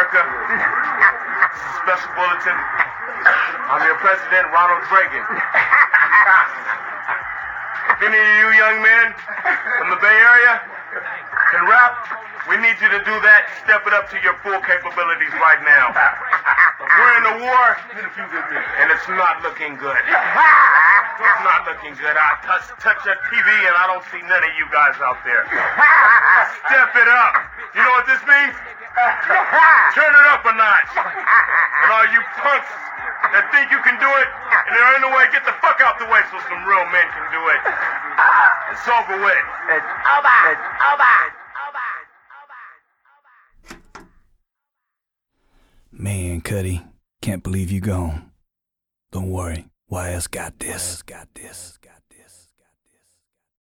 America. This is a special bulletin. I'm your president, Ronald Reagan. If any of you young men from the Bay Area can rap, we need you to do that. Step it up to your full capabilities right now. We're in a war, and it's not looking good. It's not looking good. I touch that TV, and I don't see none of you guys out there. Step it up. You know what this means? Turn it up a notch. And all you punks that think you can do it, and they're in the way, get the fuck out the way so some real men can do it. It's over with. It's over. It's over. Man, Cuddy, can't believe you gone. Don't worry, YS got this.